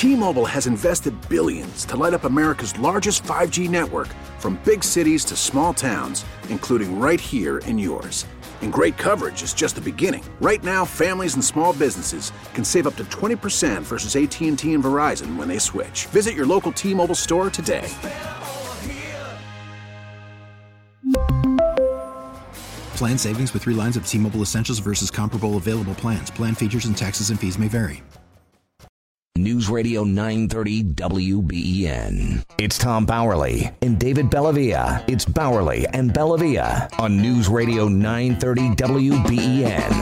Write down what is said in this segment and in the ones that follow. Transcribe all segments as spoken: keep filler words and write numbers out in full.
T-Mobile has invested billions to light up America's largest five G network, from big cities to small towns, including right here in yours. And great coverage is just the beginning. Right now, families and small businesses can save up to twenty percent versus A T and T and Verizon when they switch. Visit your local T-Mobile store today. Plan savings with three lines of T-Mobile Essentials versus comparable available plans. Plan features and taxes and fees may vary. News Radio nine thirty W B E N. It's Tom Bowerly and David Bellavia. It's Bowerly and Bellavia on News Radio nine thirty W B E N.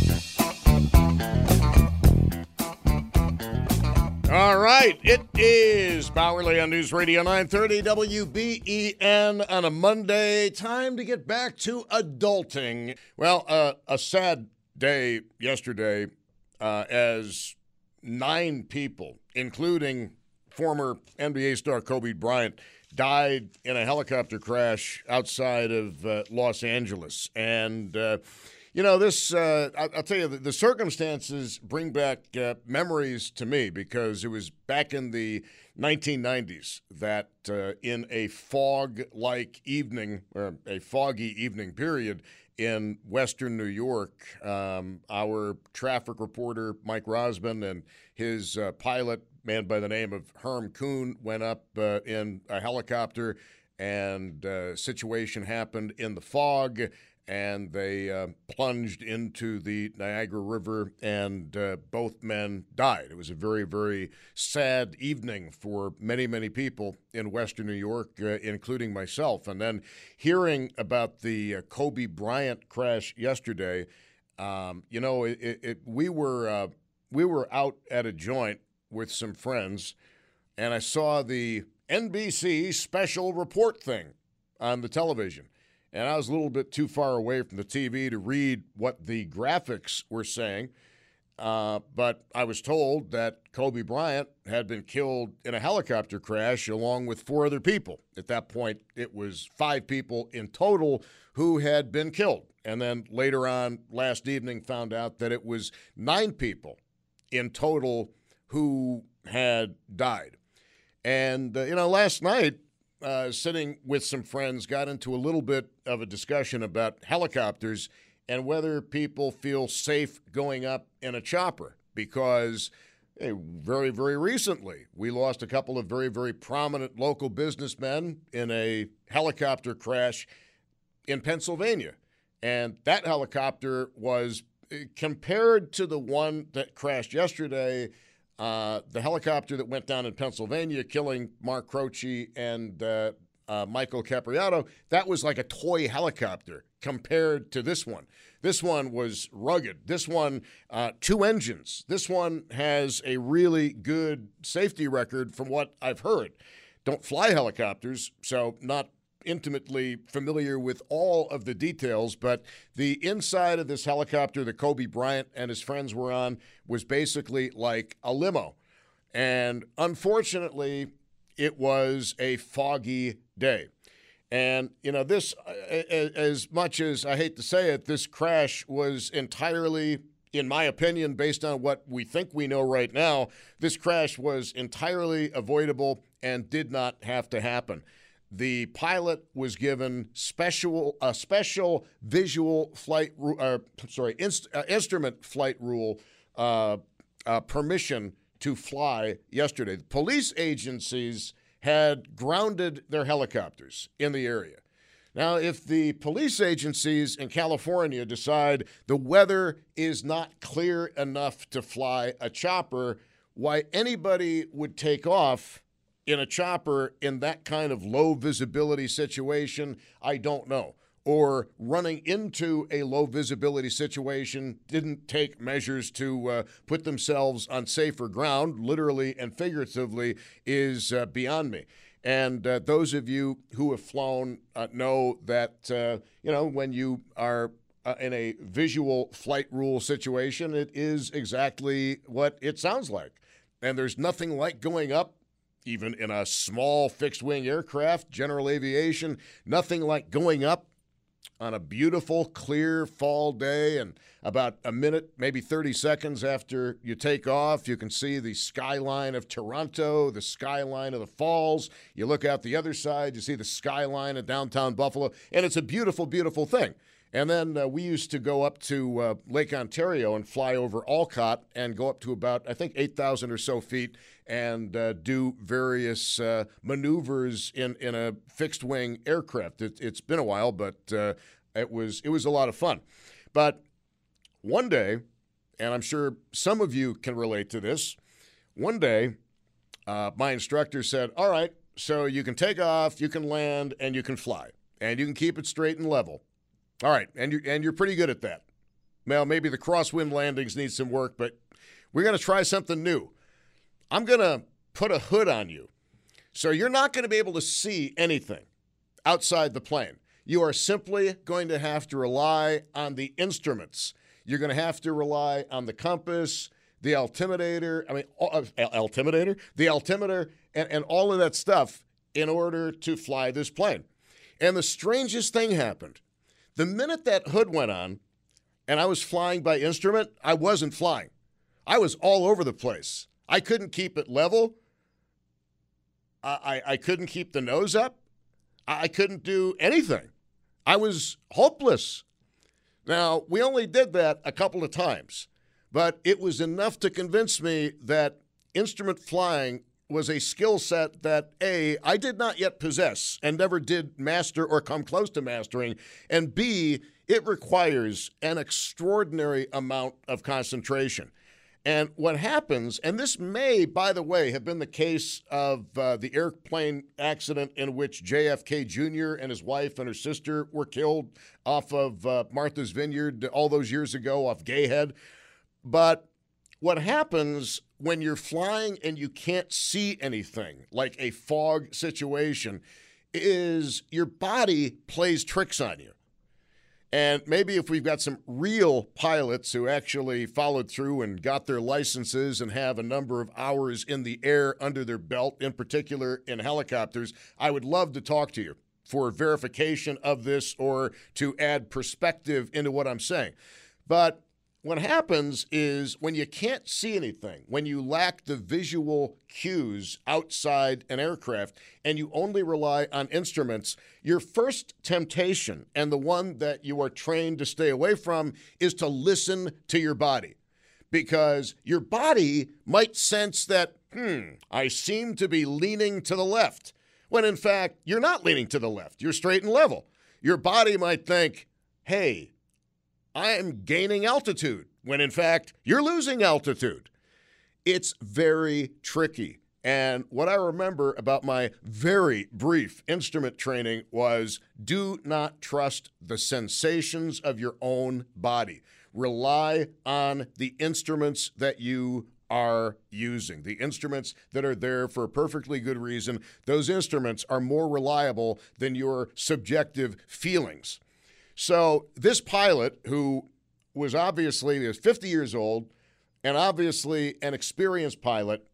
All right, it is Bowerly on News Radio nine thirty W B E N on a Monday. Time to get back to adulting. Well, uh, a sad day yesterday uh, as nine people, including former N B A star Kobe Bryant, died in a helicopter crash outside of uh, Los Angeles. And, uh, you know, this, uh, I- I'll tell you, the, the circumstances bring back uh, memories to me, because it was back in the nineteen nineties that uh, in a fog-like evening, or a foggy evening period, in Western New York, um, our traffic reporter, Mike Rosman, and his uh, pilot, man by the name of Herm Kuhn, went up uh, in a helicopter, and uh, situation happened in the fog, and they uh, plunged into the Niagara River, and uh, both men died. It was a very, very sad evening for many, many people in Western New York, uh, including myself. And then hearing about the uh, Kobe Bryant crash yesterday, um, you know, it, it, it, we were uh, we were out at a joint with some friends, and I saw the N B C special report thing on the television. And I was a little bit too far away from the T V to read what the graphics were saying. Uh, but I was told that Kobe Bryant had been killed in a helicopter crash along with four other people. At that point, it was five people in total who had been killed. And then later on last evening found out that it was nine people in total who had died. And, uh, you know, last night, Uh, sitting with some friends, got into a little bit of a discussion about helicopters and whether people feel safe going up in a chopper, because hey, very, very recently we lost a couple of very, very prominent local businessmen in a helicopter crash in Pennsylvania. And that helicopter was, compared to the one that crashed yesterday, Uh, the helicopter that went down in Pennsylvania, killing Mark Croce and uh, uh, Michael Capriato, that was like a toy helicopter compared to this one. This one was rugged. This one, uh, two engines. This one has a really good safety record from what I've heard. Don't fly helicopters, so not intimately familiar with all of the details, but the inside of this helicopter that Kobe Bryant and his friends were on was basically like a limo. And unfortunately, it was a foggy day. And, you know, this, as much as I hate to say it, this crash was entirely, in my opinion, based on what we think we know right now, this crash was entirely avoidable and did not have to happen. The pilot was given special a special visual flight, uh, sorry, inst, uh, instrument flight rule uh, uh, permission to fly yesterday. The police agencies had grounded their helicopters in the area. Now, if the police agencies in California decide the weather is not clear enough to fly a chopper, why anybody would take off in a chopper in that kind of low visibility situation, I don't know. Or running into a low visibility situation, didn't take measures to uh, put themselves on safer ground, literally and figuratively, is uh, beyond me. And uh, those of you who have flown uh, know that, uh, you know, when you are uh, in a visual flight rule situation, it is exactly what it sounds like. And there's nothing like going up, even in a small fixed-wing aircraft, general aviation, nothing like going up on a beautiful, clear fall day, and about a minute, maybe thirty seconds after you take off, you can see the skyline of Toronto, the skyline of the falls. You look out the other side, you see the skyline of downtown Buffalo, and it's a beautiful, beautiful thing. And then uh, we used to go up to uh, Lake Ontario and fly over Olcott and go up to about, I think, eight thousand or so feet and uh, do various uh, maneuvers in, in a fixed-wing aircraft. It, it's been a while, but uh, it was it was a lot of fun. But one day, and I'm sure some of you can relate to this, one day uh, my instructor said, all right, so you can take off, you can land, and you can fly, and you can keep it straight and level. All right, and you're, and you're pretty good at that. Well, maybe the crosswind landings need some work, but we're going to try something new. I'm going to put a hood on you, so you're not going to be able to see anything outside the plane. You are simply going to have to rely on the instruments. You're going to have to rely on the compass, the altimeter, I mean, uh, altimeter, the altimeter, and, and all of that stuff in order to fly this plane. And the strangest thing happened. The minute that hood went on and I was flying by instrument, I wasn't flying. I was all over the place. I couldn't keep it level. I, I, I couldn't keep the nose up. I, I couldn't do anything. I was hopeless. Now, we only did that a couple of times, but it was enough to convince me that instrument flying was a skill set that, A, I did not yet possess and never did master or come close to mastering, and B, it requires an extraordinary amount of concentration. And what happens, and this may, by the way, have been the case of uh, the airplane accident in which J F K Junior and his wife and her sister were killed off of uh, Martha's Vineyard all those years ago off Gayhead. But what happens when you're flying and you can't see anything, like a fog situation, is your body plays tricks on you. And maybe if we've got some real pilots who actually followed through and got their licenses and have a number of hours in the air under their belt, in particular in helicopters, I would love to talk to you for verification of this or to add perspective into what I'm saying. But what happens is when you can't see anything, when you lack the visual cues outside an aircraft and you only rely on instruments, your first temptation, and the one that you are trained to stay away from, is to listen to your body. Because your body might sense that, hmm, I seem to be leaning to the left, when in fact, you're not leaning to the left. You're straight and level. Your body might think, hey, I am gaining altitude, when in fact, you're losing altitude. It's very tricky. And what I remember about my very brief instrument training was do not trust the sensations of your own body. Rely on the instruments that you are using, the instruments that are there for a perfectly good reason. Those instruments are more reliable than your subjective feelings. So this pilot, who was obviously he was fifty years old and obviously an experienced pilot,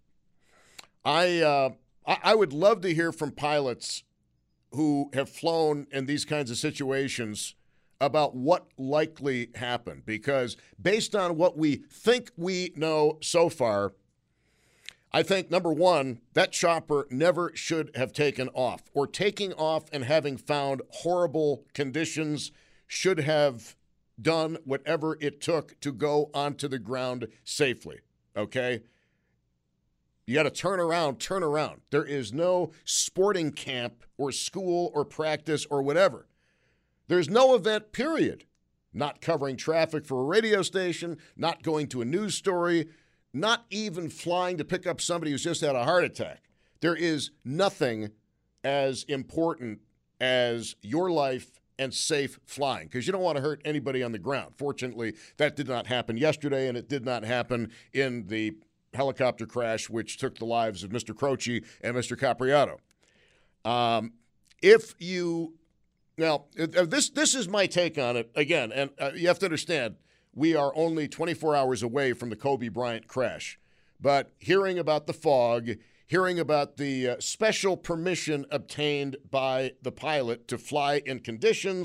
I, uh, I would love to hear from pilots who have flown in these kinds of situations about what likely happened. Because based on what we think we know so far, I think, number one, that chopper never should have taken off, or taking off and having found horrible conditions should have done whatever it took to go onto the ground safely, okay? You got to turn around, turn around. There is no sporting camp or school or practice or whatever. There's no event, period. Not covering traffic for a radio station, not going to a news story, not even flying to pick up somebody who's just had a heart attack. There is nothing as important as your life and safe flying, because you don't want to hurt anybody on the ground. Fortunately, that did not happen yesterday, and it did not happen in the helicopter crash which took the lives of Mister Croce and Mister Capriato. Um, if you now, this this is my take on it again, and uh, you have to understand we are only twenty-four hours away from the Kobe Bryant crash, but hearing about the fog, hearing about the uh, special permission obtained by the pilot to fly in conditions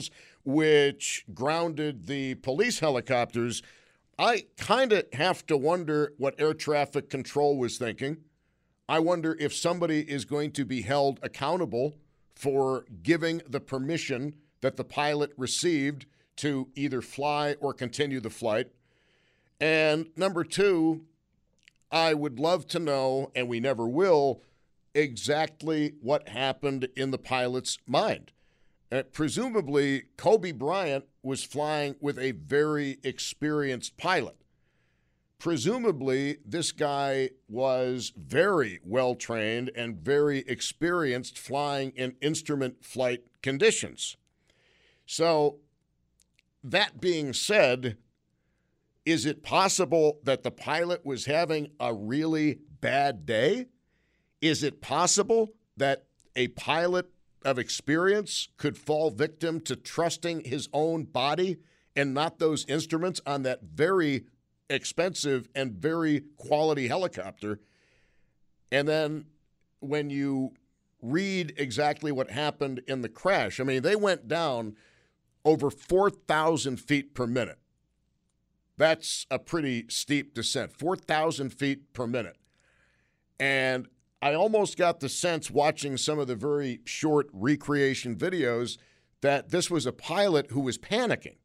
which grounded the police helicopters. I kind of have to wonder what air traffic control was thinking. I wonder if somebody is going to be held accountable for giving the permission that the pilot received to either fly or continue the flight. And number two, I would love to know, and we never will, exactly what happened in the pilot's mind. Uh, presumably, Kobe Bryant was flying with a very experienced pilot. Presumably, this guy was very well trained and very experienced flying in instrument flight conditions. So, that being said, is it possible that the pilot was having a really bad day? Is it possible that a pilot of experience could fall victim to trusting his own body and not those instruments on that very expensive and very quality helicopter? And then when you read exactly what happened in the crash, I mean, they went down over four thousand feet per minute. That's a pretty steep descent, four thousand feet per minute. And I almost got the sense watching some of the very short recreation videos that this was a pilot who was panicking.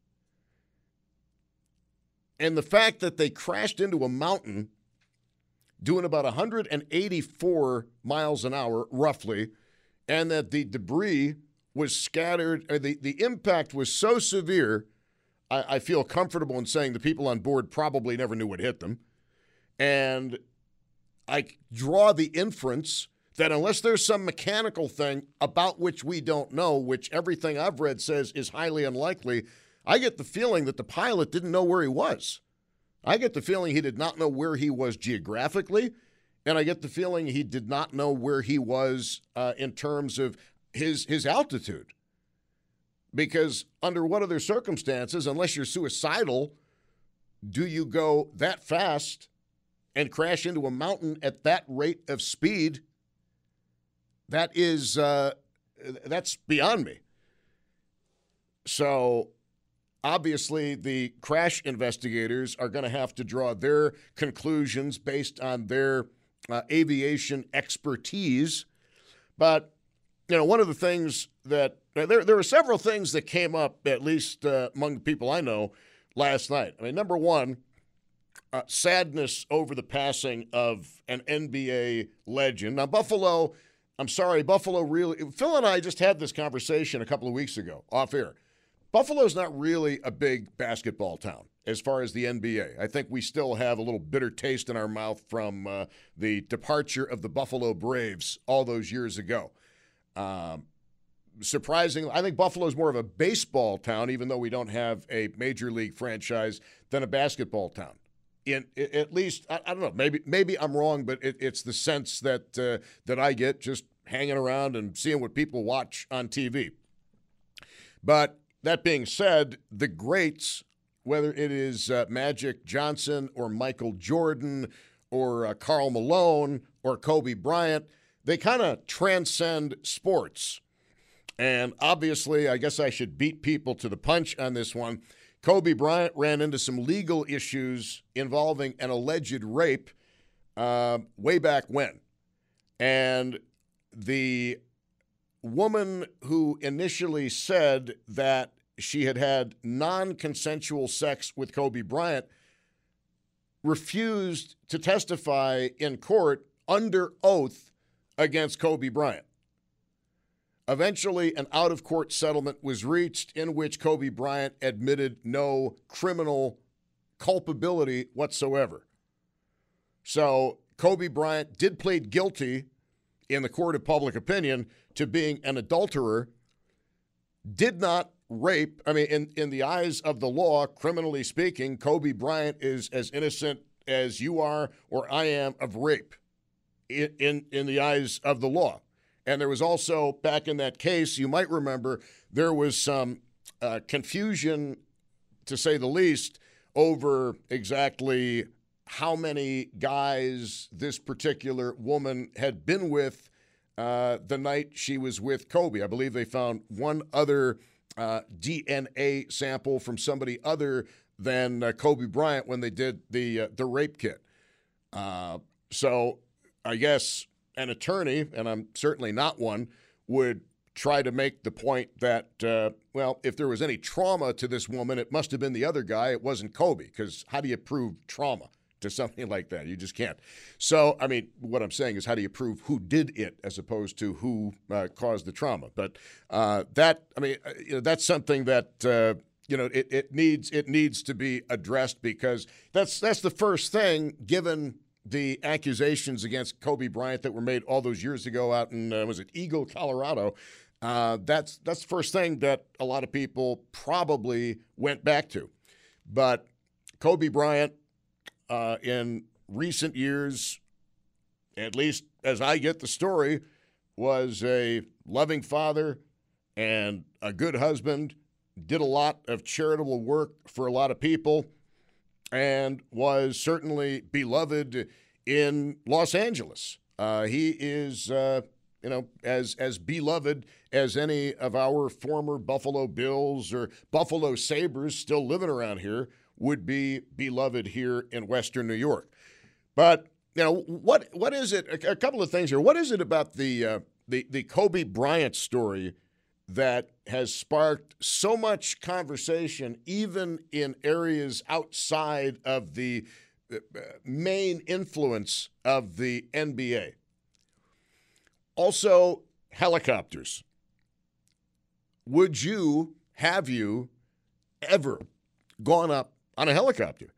And the fact that they crashed into a mountain doing about one hundred eighty-four miles an hour, roughly, and that the debris was scattered, or the, the impact was so severe, I, I feel comfortable in saying the people on board probably never knew what hit them. And I draw the inference that unless there's some mechanical thing about which we don't know, which everything I've read says is highly unlikely, I get the feeling that the pilot didn't know where he was. I get the feeling he did not know where he was geographically, and I get the feeling he did not know where he was uh, in terms of his his altitude. Because under what other circumstances, unless you're suicidal, do you go that fast and crash into a mountain at that rate of speed? That is, uh, that's beyond me. So obviously the crash investigators are going to have to draw their conclusions based on their uh, aviation expertise. But, you know, one of the things that, there, there were several things that came up, at least uh, among the people I know, last night. I mean, number one, Uh, sadness over the passing of an N B A legend. Now, Buffalo, I'm sorry, Buffalo really, Phil and I just had this conversation a couple of weeks ago, off air. Buffalo's not really a big basketball town as far as the N B A. I think we still have a little bitter taste in our mouth from uh, the departure of the Buffalo Braves all those years ago. Um, surprisingly, I think Buffalo's more of a baseball town, even though we don't have a major league franchise, than a basketball town. In, at least, I, I don't know, maybe maybe I'm wrong, but it, it's the sense that uh, that I get just hanging around and seeing what people watch on T V. But that being said, the greats, whether it is uh, Magic Johnson or Michael Jordan or uh, Karl Malone or Kobe Bryant, they kind of transcend sports. And obviously, I guess I should beat people to the punch on this one. Kobe Bryant ran into some legal issues involving an alleged rape uh, way back when. And the woman who initially said that she had had non-consensual sex with Kobe Bryant refused to testify in court under oath against Kobe Bryant. Eventually, an out-of-court settlement was reached in which Kobe Bryant admitted no criminal culpability whatsoever. So Kobe Bryant did plead guilty in the court of public opinion to being an adulterer, did not rape. I mean, in, in the eyes of the law, criminally speaking, Kobe Bryant is as innocent as you are or I am of rape in, in, in the eyes of the law. And there was also, back in that case, you might remember, there was some uh, confusion, to say the least, over exactly how many guys this particular woman had been with uh, the night she was with Kobe. I believe they found one other uh, D N A sample from somebody other than uh, Kobe Bryant when they did the uh, the rape kit. Uh, so I guess an attorney, and I'm certainly not one, would try to make the point that, uh, well, if there was any trauma to this woman, it must have been the other guy. It wasn't Kobe, because how do you prove trauma to something like that? You just can't. So, I mean, what I'm saying is, how do you prove who did it as opposed to who uh, caused the trauma? But uh, that, I mean, you know, that's something that, uh, you know, it, it needs it needs to be addressed, because that's that's the first thing, given the accusations against Kobe Bryant that were made all those years ago out in, uh, was it Eagle, Colorado? Uh, that's that's the first thing that a lot of people probably went back to. But Kobe Bryant, uh, in recent years, at least as I get the story, was a loving father and a good husband, did a lot of charitable work for a lot of people, and was certainly beloved in Los Angeles. Uh, he is, uh, you know, as as beloved as any of our former Buffalo Bills or Buffalo Sabres still living around here would be beloved here in Western New York. But, you know, what what is it? A, a couple of things here. What is it about the uh, the the Kobe Bryant story that has sparked so much conversation, even in areas outside of the uh, main influence of the N B A? Also, helicopters. Would you, have you ever gone up on a helicopter?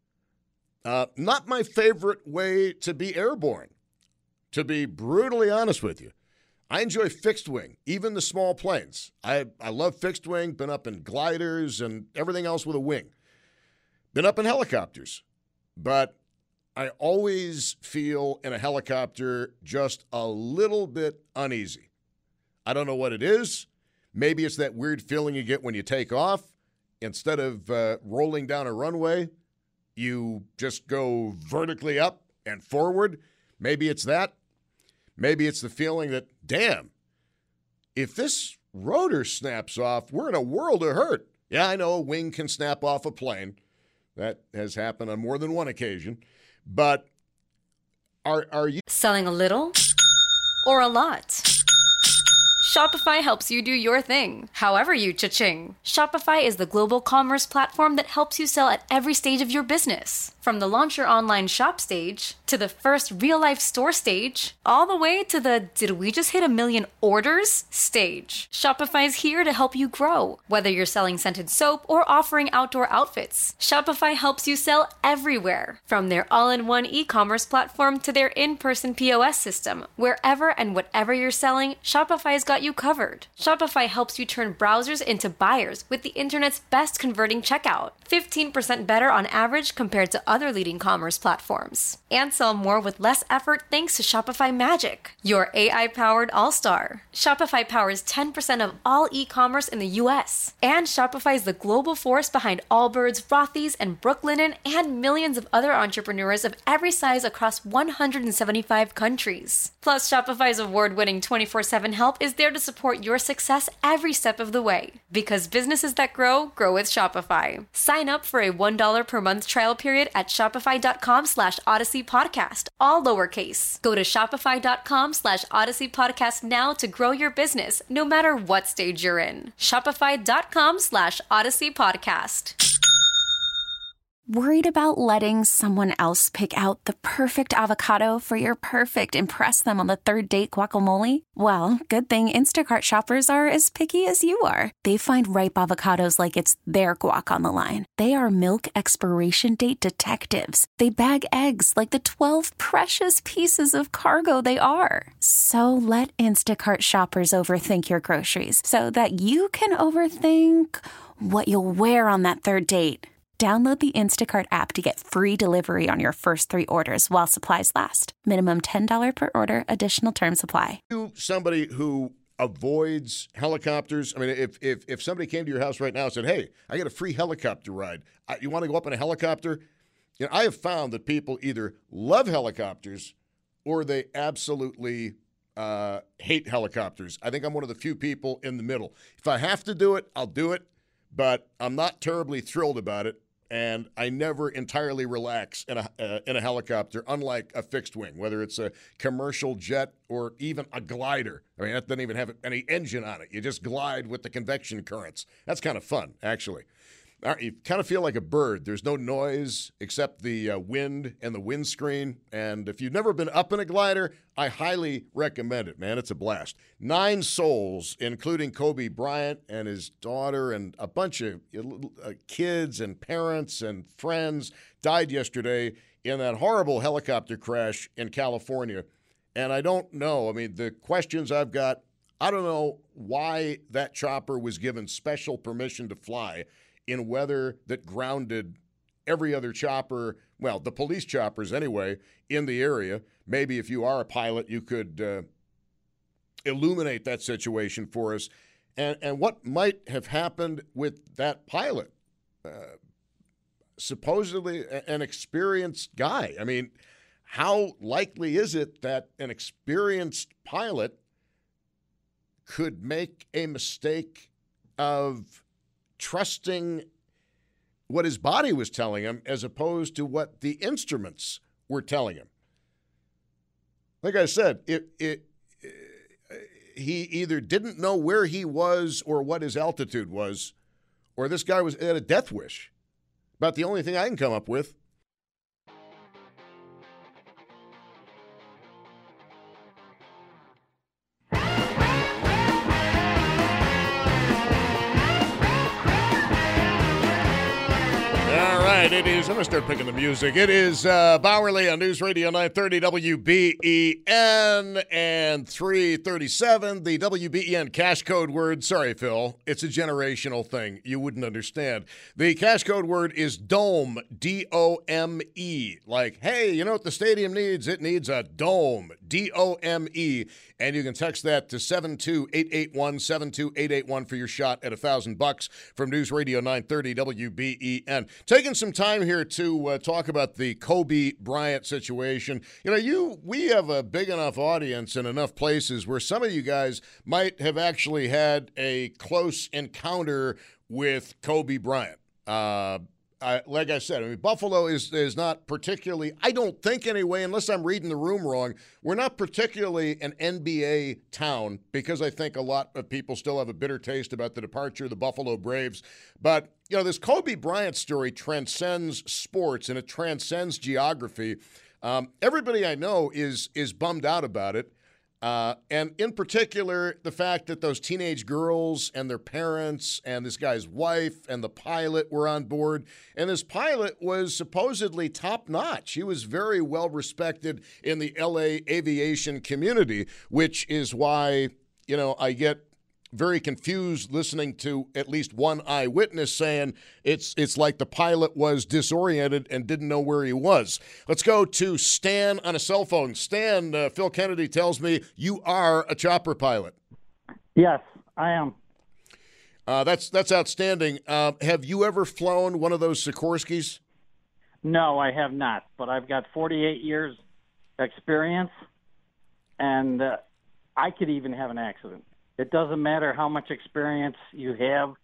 Uh, not my favorite way to be airborne, to be brutally honest with you. I enjoy fixed wing, even the small planes. I, I love fixed wing, been up in gliders and everything else with a wing. Been up in helicopters. But I always feel in a helicopter just a little bit uneasy. I don't know what it is. Maybe it's that weird feeling you get when you take off. Instead of uh, rolling down a runway, you just go vertically up and forward. Maybe it's that. Maybe it's the feeling that, damn, if this rotor snaps off, we're in a world of hurt. Yeah, I know a wing can snap off a plane. That has happened on more than one occasion. But are are you selling a little or a lot? Shopify helps you do your thing, however you cha-ching. Shopify is the global commerce platform that helps you sell at every stage of your business. From the launch your online shop stage, to the first real-life store stage, all the way to the did we just hit a million orders stage. Shopify's here to help you grow. Whether you're selling scented soap or offering outdoor outfits, Shopify helps you sell everywhere. From their all-in-one e-commerce platform to their in-person P O S system, wherever and whatever you're selling, Shopify's got you covered. Shopify helps you turn browsers into buyers with the internet's best converting checkout. fifteen percent better on average compared to other leading commerce platforms. And sell more with less effort thanks to Shopify Magic, your A I-powered all-star. Shopify powers ten percent of all e-commerce in the U S. And Shopify is the global force behind Allbirds, Rothy's, and Brooklinen, and millions of other entrepreneurs of every size across one hundred seventy-five countries. Plus, Shopify's award-winning twenty-four seven help is there to support your success every step of the way. Because businesses that grow, grow with Shopify. Sign up for a one dollar per month trial period at shopify.com slash Odyssey Podcast, all lowercase. Go to shopify.com slash Odyssey Podcast now to grow your business, no matter what stage you're in. Shopify.com slash Odyssey Podcast. Worried about letting someone else pick out the perfect avocado for your perfect impress them on the third date guacamole? Well, good thing Instacart shoppers are as picky as you are. They find ripe avocados like it's their guac on the line. They are milk expiration date detectives. They bag eggs like the twelve precious pieces of cargo they are. So let Instacart shoppers overthink your groceries so that you can overthink what you'll wear on that third date. Download the Instacart app to get free delivery on your first three orders while supplies last. Minimum ten dollars per order. Additional terms apply. You somebody who avoids helicopters? I mean, if if if somebody came to your house right now and said, "Hey, I got a free helicopter ride. I, you want to go up in a helicopter?" You know, I have found that people either love helicopters or they absolutely uh, hate helicopters. I think I'm one of the few people in the middle. If I have to do it, I'll do it, but I'm not terribly thrilled about it, and I never entirely relax in a uh, in a helicopter, unlike a fixed wing, whether it's a commercial jet or even a glider. I mean, that doesn't even have any engine on it. You just glide with the convection currents. That's kind of fun, actually. You kind of feel like a bird. There's no noise except the uh, wind and the windscreen. And if you've never been up in a glider, I highly recommend it, man. It's a blast. Nine souls, including Kobe Bryant and his daughter and a bunch of uh, kids and parents and friends, died yesterday in that horrible helicopter crash in California. And I don't know. I mean, the questions I've got, I don't know why that chopper was given special permission to fly in weather that grounded every other chopper, well, the police choppers anyway, in the area. Maybe if you are a pilot, you could uh, illuminate that situation for us. And, and what might have happened with that pilot? Uh, supposedly an experienced guy. I mean, how likely is it that an experienced pilot could make a mistake of trusting what his body was telling him as opposed to what the instruments were telling him? Like I said, it, it, it, he either didn't know where he was or what his altitude was, or this guy was at a death wish. About the only thing I can come up with. It is, I'm going to start picking the music. It is uh, Bauerle on News Radio nine thirty W B E N and three thirty-seven. The W B E N cash code word, sorry, Phil, it's a generational thing. You wouldn't understand. The cash code word is dome, D O M E. Like, hey, you know what the stadium needs? It needs a dome, D O M E. And you can text that to seven two eight eight one, seven two eight eight one for your shot at one thousand bucks from News Radio nine thirty W B E N. Taking some time here to uh, talk about the Kobe Bryant situation. You know, you we have a big enough audience in enough places where some of you guys might have actually had a close encounter with Kobe Bryant. Uh I, like I said, I mean, Buffalo is is not particularly, I don't think anyway, unless I'm reading the room wrong, we're not particularly an N B A town because I think a lot of people still have a bitter taste about the departure of the Buffalo Braves. But, you know, this Kobe Bryant story transcends sports and it transcends geography. Um, everybody I know is is bummed out about it. Uh, and in particular, the fact that those teenage girls and their parents and this guy's wife and the pilot were on board. And this pilot was supposedly top-notch. He was very well respected in the L A aviation community, which is why, you know, I get very confused listening to at least one eyewitness saying it's it's like the pilot was disoriented and didn't know where he was. Let's go to Stan on a cell phone. Stan, uh, Phil Kennedy tells me you are a chopper pilot. Yes, I am. Uh, that's that's outstanding. Uh, have you ever flown one of those Sikorskys? No, I have not, but I've got forty-eight years experience, and uh, I could even have an accident. It doesn't matter how much experience you have.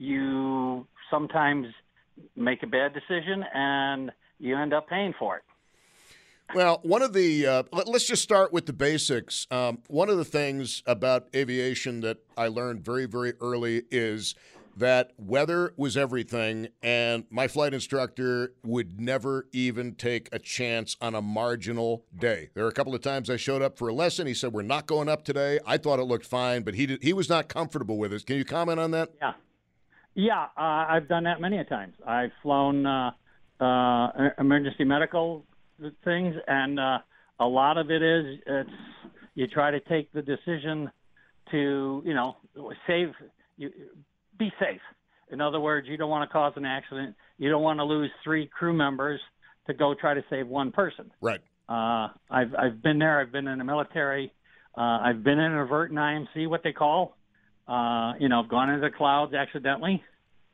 You sometimes make a bad decision, and you end up paying for it. Well, one of the uh, – let's just start with the basics. Um, one of the things about aviation that I learned very, very early is that weather was everything, and my flight instructor would never even take a chance on a marginal day. There were a couple of times I showed up for a lesson. He said, we're not going up today. I thought it looked fine, but he did, he was not comfortable with it. Can you comment on that? Yeah. Yeah, uh, I've done that many a times. I've flown uh, uh, emergency medical things, and uh, a lot of it is it's you try to take the decision to, you know, save you. Be safe. In other words, you don't want to cause an accident. You don't want to lose three crew members to go try to save one person. Right. Uh, I've I've been there. I've been in the military. Uh, I've been in a vert and I M C, what they call. Uh, you know, I've gone into the clouds accidentally.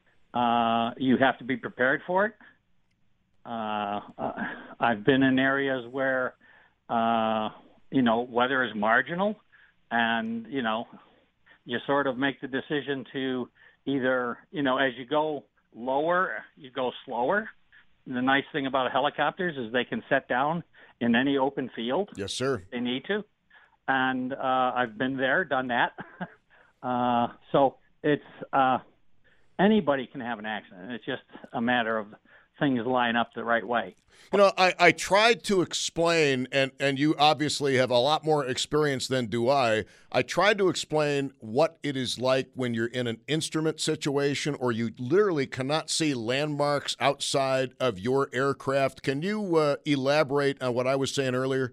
Uh, you have to be prepared for it. Uh, uh, I've been in areas where, uh, you know, weather is marginal. and you know, you sort of make the decision to either, you know, as you go lower, you go slower. The nice thing about helicopters is they can set down in any open field. Yes, sir. If they need to. And uh, I've been there, done that. uh, so it's uh, anybody can have an accident. It's just a matter of things line up the right way. You know, I, I tried to explain, and, and you obviously have a lot more experience than do I. I tried to explain what it is like when you're in an instrument situation or you literally cannot see landmarks outside of your aircraft. Can you uh, elaborate on what I was saying earlier?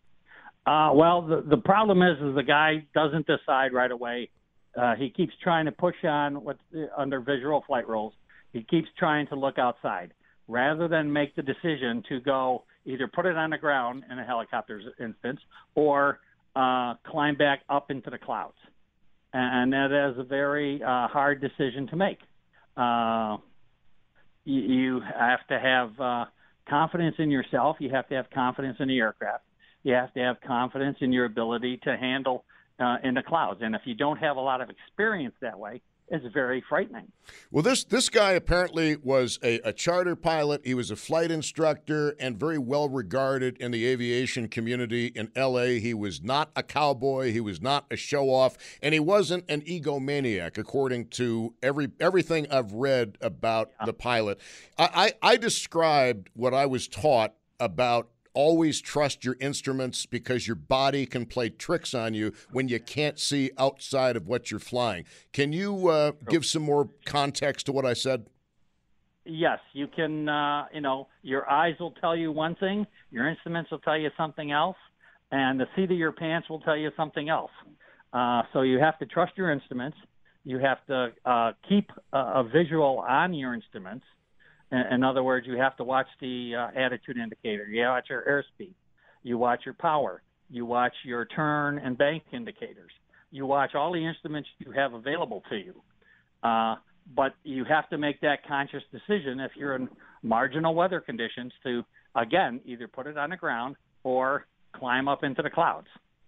Uh, well, the, the problem is, is the guy doesn't decide right away. Uh, he keeps trying to push on what's under visual flight rules. He keeps trying to look outside, rather than make the decision to go either put it on the ground in a helicopter's instance or uh, climb back up into the clouds. And that is a very uh, hard decision to make. Uh, you, you have to have uh, confidence in yourself. You have to have confidence in the aircraft. You have to have confidence in your ability to handle uh, in the clouds. And if you don't have a lot of experience that way, it's very frightening. Well, this this guy apparently was a, a charter pilot. He was a flight instructor and very well regarded in the aviation community in L A. He was not a cowboy. He was not a show-off. And he wasn't an egomaniac, according to every everything I've read about yeah. the pilot. I, I, I described what I was taught about always trust your instruments because your body can play tricks on you when you can't see outside of what you're flying. Can you uh, give some more context to what I said? Yes, you can, uh, you know, your eyes will tell you one thing, your instruments will tell you something else, and the seat of your pants will tell you something else. Uh, so you have to trust your instruments. You have to uh, keep a, a visual on your instruments. In other words, you have to watch the uh, attitude indicator. You watch your airspeed. You watch your power. You watch your turn and bank indicators. You watch all the instruments you have available to you. Uh, but you have to make that conscious decision if you're in marginal weather conditions to, again, either put it on the ground or climb up into the clouds.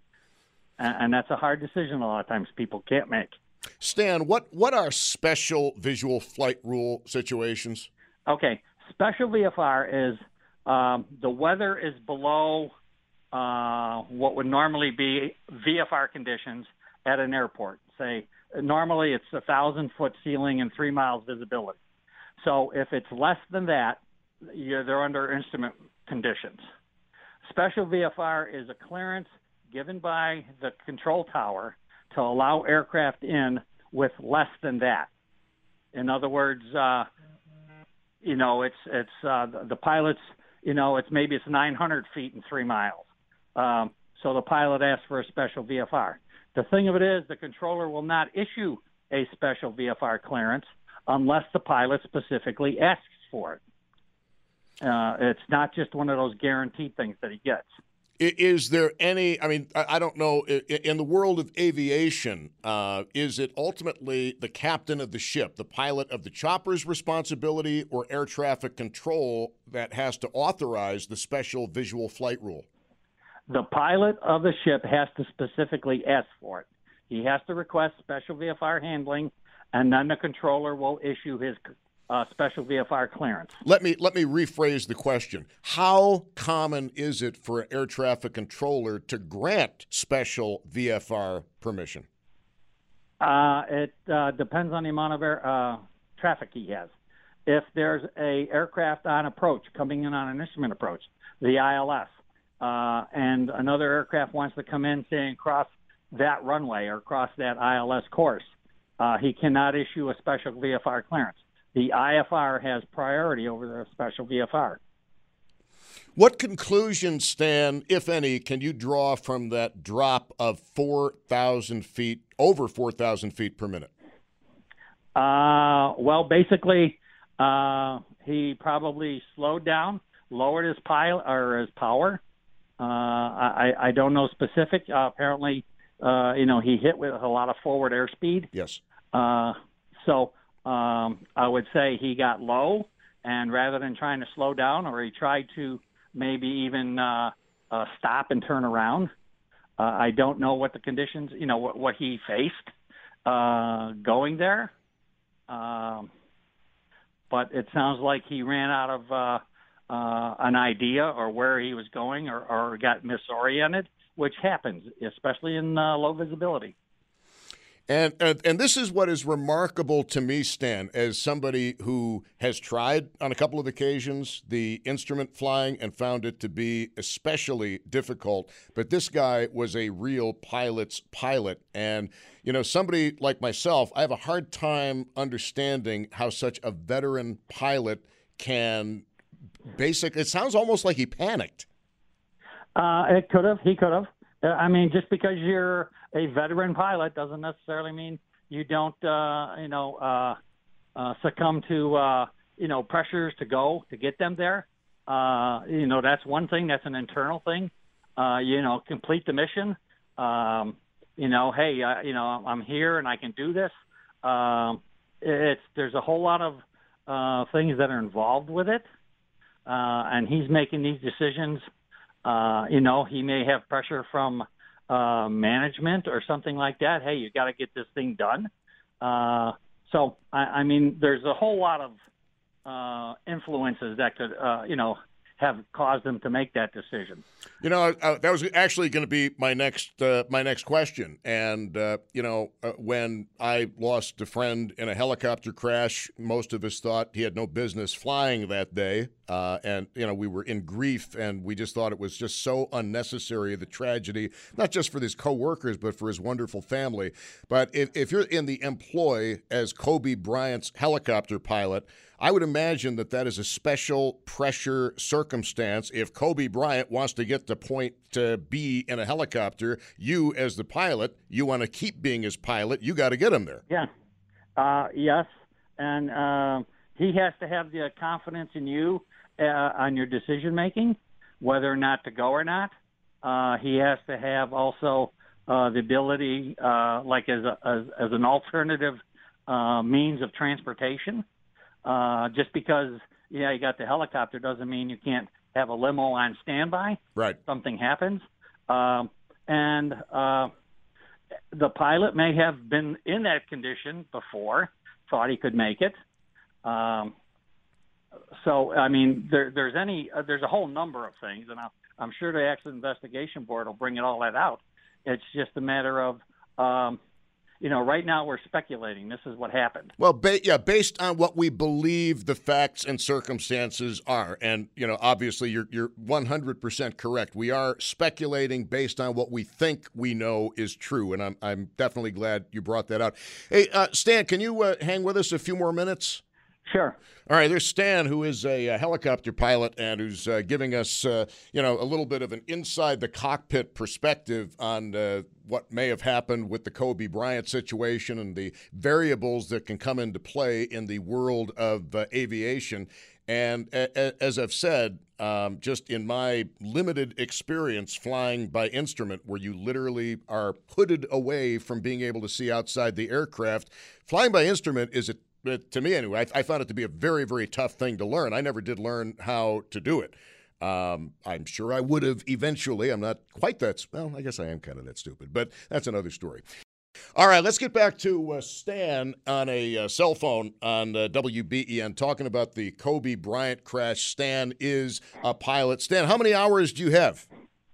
And, and that's a hard decision a lot of times people can't make. Stan, what, what are special visual flight rule situations? Okay, special V F R is um, the weather is below uh, what would normally be V F R conditions at an airport. Say, normally it's a thousand-foot ceiling and three miles visibility. So if it's less than that, you're, they're under instrument conditions. Special V F R is a clearance given by the control tower to allow aircraft in with less than that. In other words, uh, you know, it's it's uh, the, the pilots. You know, it's maybe it's nine hundred feet and three miles. Um, so the pilot asks for a special V F R. The thing of it is, the controller will not issue a special V F R clearance unless the pilot specifically asks for it. Uh, it's not just one of those guaranteed things that he gets. Is there any, I mean, I don't know, in the world of aviation, uh, is it ultimately the captain of the ship, the pilot of the chopper's responsibility, or air traffic control that has to authorize the special visual flight rule? The pilot of the ship has to specifically ask for it. He has to request special V F R handling, and then the controller will issue his Uh, special V F R clearance. Let me let me rephrase the question. How common is it for an air traffic controller to grant special V F R permission? Uh, it uh, depends on the amount of air, uh, traffic he has. If there's a aircraft on approach, coming in on an instrument approach, the I L S, uh, and another aircraft wants to come in, say, and cross that runway or cross that I L S course, uh, he cannot issue a special V F R clearance. The I F R has priority over the special V F R. What conclusions, Stan, if any, can you draw from that drop of four thousand feet, over four thousand feet per minute? Uh, well, basically, uh, he probably slowed down, lowered his pile or his power. Uh, I, I don't know specific. Uh, apparently, uh, you know, he hit with a lot of forward airspeed. Yes. Uh, so. Um, I would say he got low, and rather than trying to slow down, or he tried to maybe even uh, uh, stop and turn around, Uh, I don't know what the conditions, you know, what, what he faced uh, going there. Um, but it sounds like he ran out of uh, uh, an idea or where he was going, or, or got misoriented, which happens, especially in uh, low visibility. And, and and this is what is remarkable to me, Stan, as somebody who has tried on a couple of occasions the instrument flying and found it to be especially difficult. But this guy was a real pilot's pilot. And, you know, somebody like myself, I have a hard time understanding how such a veteran pilot can basic. It sounds almost like he panicked. Uh, it could have. He could have. I mean, just because you're a veteran pilot doesn't necessarily mean you don't, uh, you know, uh, uh, succumb to, uh, you know, pressures to go to get them there. Uh, you know, that's one thing. That's an internal thing. Uh, you know, complete the mission. Um, you know, hey, uh, you know, I'm here and I can do this. Um, it's there's a whole lot of uh, things that are involved with it, uh, and he's making these decisions. Uh, you know, he may have pressure from uh, management or something like that. Hey, you got to get this thing done. Uh, so, I, I mean, there's a whole lot of uh, influences that could, uh, you know, have caused him to make that decision. You know, uh, that was actually going to be my next uh, my next question. And, uh, you know, uh, when I lost a friend in a helicopter crash, most of us thought he had no business flying that day. Uh, and, you know, we were in grief, and we just thought it was just so unnecessary, the tragedy, not just for his coworkers, but for his wonderful family. But if, if you're in the employ as Kobe Bryant's helicopter pilot, I would imagine that that is a special pressure circumstance. If Kobe Bryant wants to get to point to B in a helicopter, you as the pilot, you want to keep being his pilot, you got to get him there. Yeah. Uh, yes. And uh, he has to have the confidence in you uh, on your decision-making, whether or not to go or not. Uh, he has to have also uh, the ability, uh, like as, a, as, as an alternative uh, means of transportation. Uh, just because, yeah, you got the helicopter doesn't mean you can't have a limo on standby. Right. Something happens. Um, and uh, the pilot may have been in that condition before, thought he could make it. Um, so, I mean, there, there's any, uh, there's a whole number of things, and I'm, I'm sure the Accident Investigation Board will bring it all that out. It's just a matter of, um, you know, right now we're speculating. This is what happened. Well, ba- yeah, based on what we believe the facts and circumstances are, and, you know, obviously you're you're one hundred percent correct. We are speculating based on what we think we know is true, and I'm I'm definitely glad you brought that out. Hey, uh, Stan, can you uh, hang with us a few more minutes? Sure. All right, there's Stan, who is a, a helicopter pilot and who's uh, giving us, uh, you know, a little bit of an inside-the-cockpit perspective on uh, what may have happened with the Kobe Bryant situation and the variables that can come into play in the world of uh, aviation. And a- a- as I've said, um, just in my limited experience flying by instrument, where you literally are hooded away from being able to see outside the aircraft, flying by instrument is a But to me, anyway, I, I found it to be a very, very tough thing to learn. I never did learn how to do it. Um, I'm sure I would have eventually. I'm not quite that, well, I guess I am kind of that stupid, but that's another story. All right, let's get back to uh, Stan on a uh, cell phone on uh, W B E N talking about the Kobe Bryant crash. Stan is a pilot. Stan, how many hours do you have?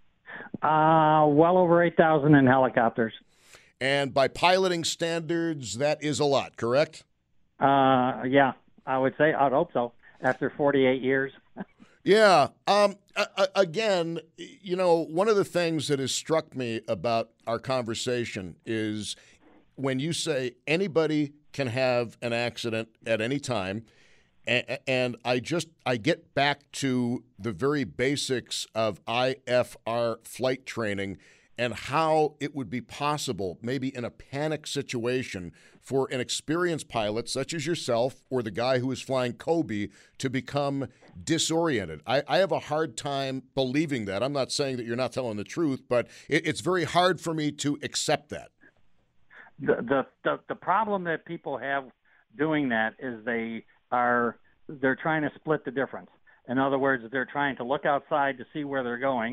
Uh, well over eight thousand in helicopters. And by piloting standards, that is a lot, correct? Uh, yeah, I would say. I'd hope so. After forty-eight years. Yeah. Um, a- again, you know, one of the things that has struck me about our conversation is when you say anybody can have an accident at any time, and, and I just I get back to the very basics of I F R flight training and how it would be possible, maybe in a panic situation, for an experienced pilot such as yourself or the guy who is flying Kobe to become disoriented. I, I have a hard time believing that. I'm not saying that you're not telling the truth, but it, it's very hard for me to accept that. The, the the the problem that people have doing that is they are they're trying to split the difference. In other words, they're trying to look outside to see where they're going,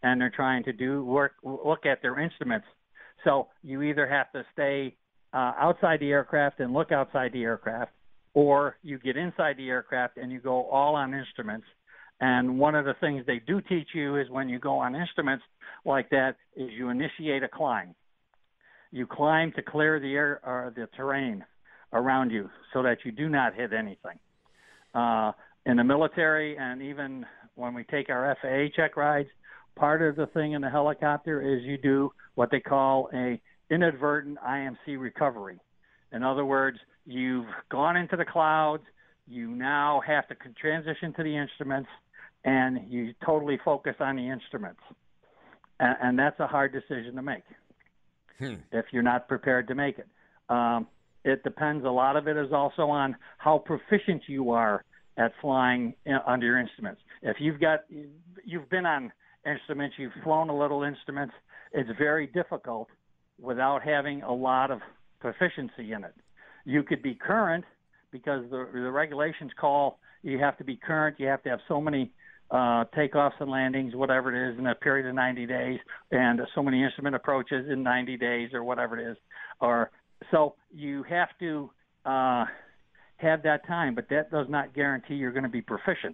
and they're trying to do work, look at their instruments. So you either have to stay uh, outside the aircraft and look outside the aircraft, or you get inside the aircraft and you go all on instruments. And one of the things they do teach you is when you go on instruments like that is you initiate a climb. You climb to clear the air or the terrain around you so that you do not hit anything. Uh, in the military, and even when we take our F A A check rides, part of the thing in the helicopter is you do what they call a inadvertent I M C recovery. In other words, you've gone into the clouds, you now have to transition to the instruments, and you totally focus on the instruments. And, and that's a hard decision to make hmm. if you're not prepared to make it. Um, it depends. A lot of it is also on how proficient you are at flying in, under your instruments. If you've got, you've been on instruments, you've flown a little instruments, it's very difficult without having a lot of proficiency in it. You could be current because the, the regulations call you have to be current, you have to have so many uh, takeoffs and landings, whatever it is, in a period of ninety days, and so many instrument approaches in ninety days or whatever it is. Or so you have to uh, have that time, but that does not guarantee you're going to be proficient.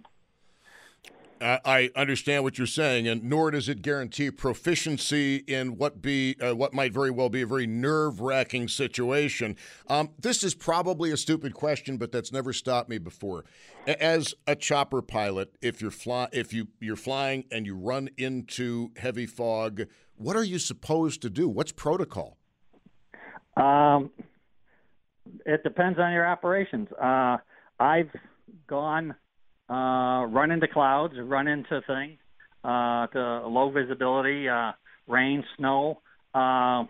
I understand what you're saying, and nor does it guarantee proficiency in what be uh, what might very well be a very nerve-wracking situation. Um, this is probably a stupid question, but that's never stopped me before. As a chopper pilot, if you're fly, if you you're flying and you run into heavy fog, what are you supposed to do? What's protocol? Um, it depends on your operations. Uh, I've gone. Uh, run into clouds, run into things, uh, to low visibility, uh, rain, snow. Uh,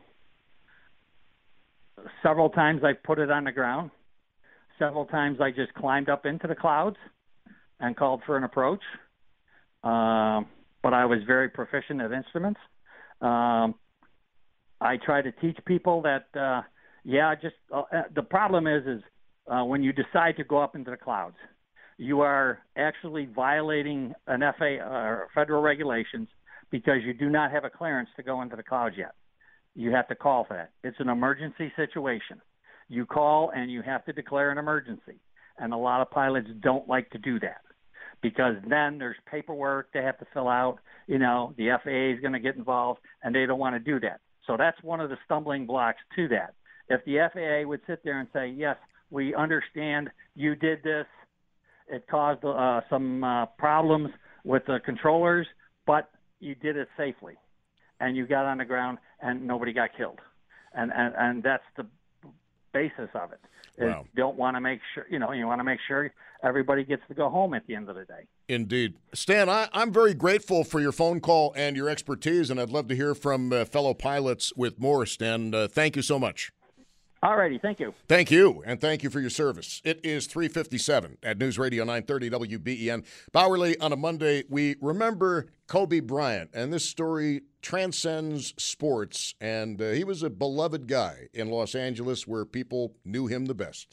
several times I put it on the ground. Several times I just climbed up into the clouds and called for an approach. Uh, but I was very proficient at instruments. Um, I try to teach people that, uh, yeah, just uh, the problem is, is uh, when you decide to go up into the clouds, you are actually violating an F A A or federal regulations because you do not have a clearance to go into the clouds yet. You have to call for that. It's an emergency situation. You call and you have to declare an emergency. And a lot of pilots don't like to do that because then there's paperwork they have to fill out. You know, the F A A is going to get involved, and they don't want to do that. So that's one of the stumbling blocks to that. If the F A A would sit there and say, yes, we understand you did this, it caused uh, some uh, problems with the controllers, but you did it safely, and you got on the ground, and nobody got killed, and and, and that's the basis of it. Wow. You don't want to make sure, you know, you want to make sure everybody gets to go home at the end of the day. Indeed. Stan, I, I'm very grateful for your phone call and your expertise, and I'd love to hear from uh, fellow pilots with more, Stan. Uh, thank you so much. All righty, thank you. Thank you, and thank you for your service. It is three fifty-seven at News Radio nine thirty W B E N. Bowerly, on a Monday, we remember Kobe Bryant, and this story transcends sports, and uh, he was a beloved guy in Los Angeles where people knew him the best.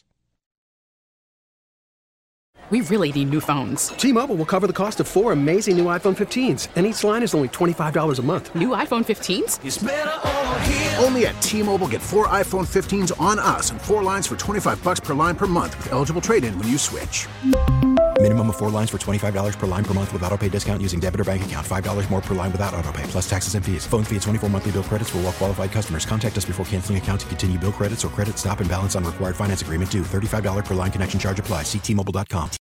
We really need new phones. T-Mobile will cover the cost of four amazing new iPhone fifteens, and each line is only twenty-five dollars a month. New iPhone fifteens? It's better over here. Only at T-Mobile, get four iPhone fifteens on us and four lines for twenty-five dollars per line per month with eligible trade-in when you switch. Minimum of four lines for twenty-five dollars per line per month with autopay discount using debit or bank account. five dollars more per line without autopay, plus taxes and fees. Phone fee at twenty-four monthly bill credits for well-qualified customers. Contact us before canceling account to continue bill credits or credit stop and balance on required finance agreement due. thirty-five dollars per line connection charge applies. See T Mobile dot com.